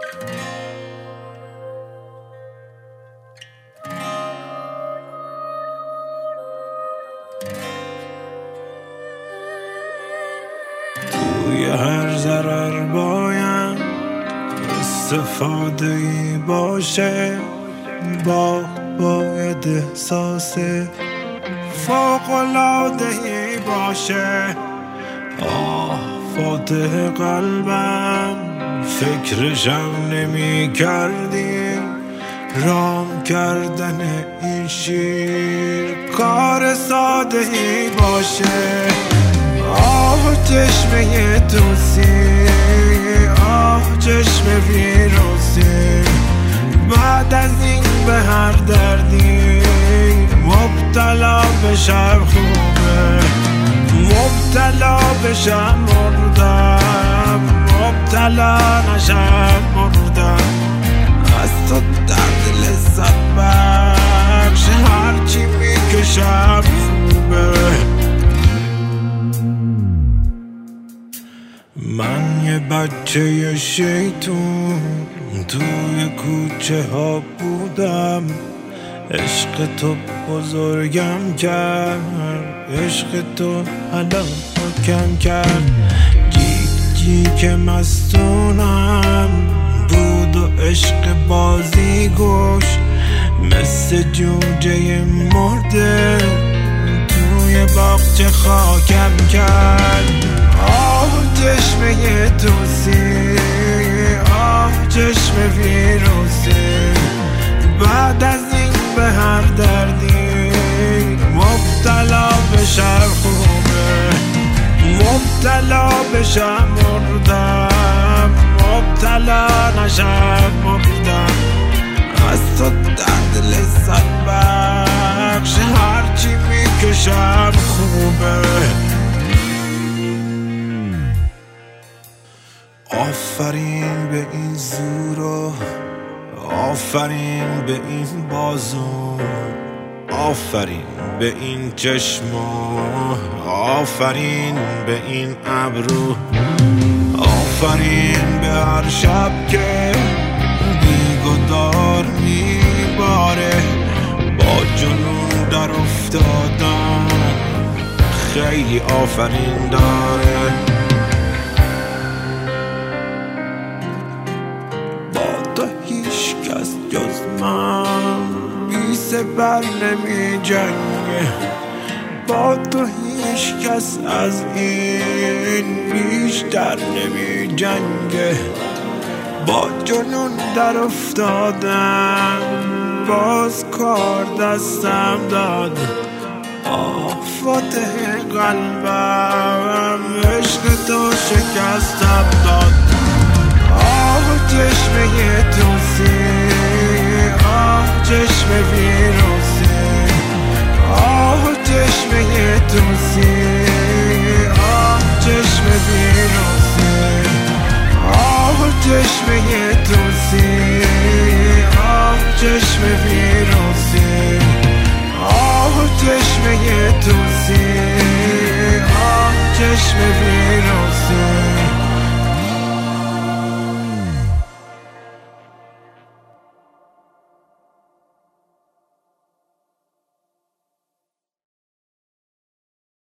توی هر ضرر باید استفاده ای باشه، باید احساس فوق‌العاده ای باشه. فاتح قلبم فکرشم نمی کردی، رام کردن این شیر کار ساده ای باشه. چشمه توسی، چشم ویروسی، بعد از این به هر دردی مبتلا بشم خوبه، مبتلا بشم مردم، مبتلا نشم مردم. از تو درد لذت بخش هرچی میکشم خوبه. من یه بچه شیطون توی کوچه ها بودم، عشق تو بزرگم کرد، عشق تو حالا کم کرد. جیک که مستونم بود و عشق بازی گوش، مثل جوجه مرده توی باغچه خاکم کرد. چشمه توسی، چشم ویروسی، بعد از این به هر دردی مبتلا بشم خوبه، مبتلا بشم مردم، مبتلا نشم مردم. از تو درد لذت بخش هرچی میکشم خوبه. آفرین به این زورا، آفرین به این بازو، آفرین به این چشما، آفرین به این ابرو، آفرین به هر شب که بیگدار میباره. با جنون در افتادم خیلی آفرین داره. جز من بی سپر نمی جنگه، با تو هیچ کس از این بیشتر نمی جنگه. با جنون در افتادم باز کار دستم داد. فاتح قلبم عشق تو شکستم داد. چشمه توسی، چشم ویروسی، چشمه توسی.